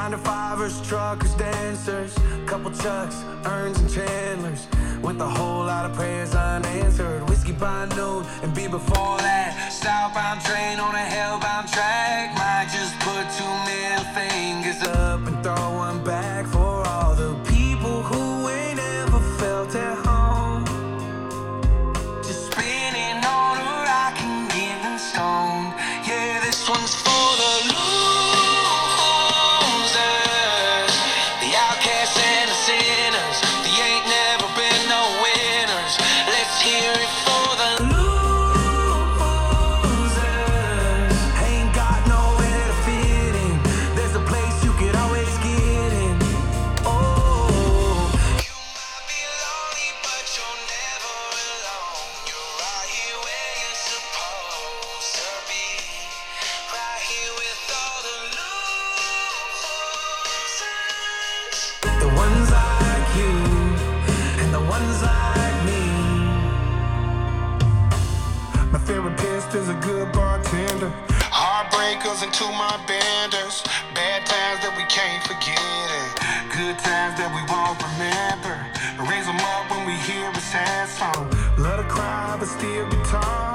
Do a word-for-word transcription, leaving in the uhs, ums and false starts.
nine to fivers, truckers, dancers, couple Chucks, Earns and Chandlers, with a whole lot of prayers unanswered. Whiskey by noon and be before that. Southbound train on a hellbound track. Might just put two middle fingers up and throw one back for all the people who ain't ever felt at home. Just spinning on a rock and getting stoned. Yeah, this one's for the losers, the outcasts and the sinners. They ain't never been no winners. Let's hear it for the losers. Ain't got nowhere to fit in. There's a place you could always get in. Oh, you might be lonely, but you're never alone. You're right here where you're supposed to be. Right here with all the losers. The ones like you and the ones like me. My therapist is a good bartender. Heartbreakers into my benders. Bad times that we can't forget it. Good times that we won't remember. Raise them up when we hear a sad song. Let her cry but still guitar.